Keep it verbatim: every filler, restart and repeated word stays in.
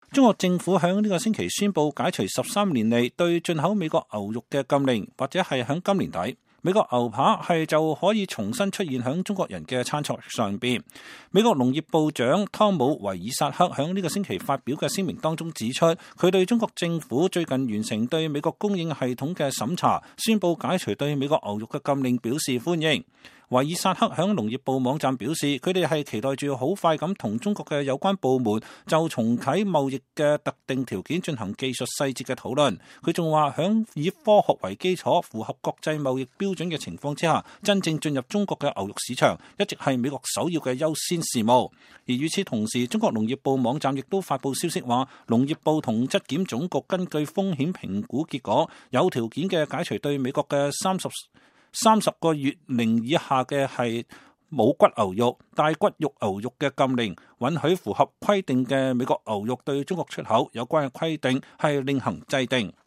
中國政府響呢個星期宣布解除十三年嚟對進口美國牛肉嘅禁令，或者係響今年底，美國牛扒係就可以重新出現響中國人嘅餐桌上邊。美國農業部長湯姆維爾薩克響呢個星期發表嘅聲明當中指出，佢對中國政府最近完成對美國供應系統嘅審查，宣布解除對美國牛肉嘅禁令表示歡迎。維爾薩克響農業部網站表示，佢哋係期待住好快咁同中國嘅有關部門就重啟貿易嘅特定條件進行技術細節嘅討論。佢仲話響以科學為基礎、符合國際貿易標準嘅情況之下，真正進入中國嘅牛肉市場一直係美國首要嘅優先事務。而與此同時，中國農業部網站亦都發布消息話，農業部同質檢總局根據風險評估結果，有條件嘅解除對美國嘅三十三十個月齡以下嘅係冇骨牛肉、帶骨肉牛肉嘅禁令，允許符合規定嘅美國牛肉對中國出口。有關嘅規定係另行制定。